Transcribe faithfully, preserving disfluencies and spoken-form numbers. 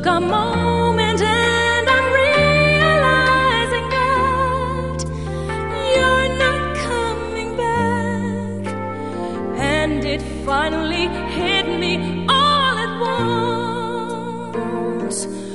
a moment and I'm realizing that you're not coming back. And it finally hit me all at once.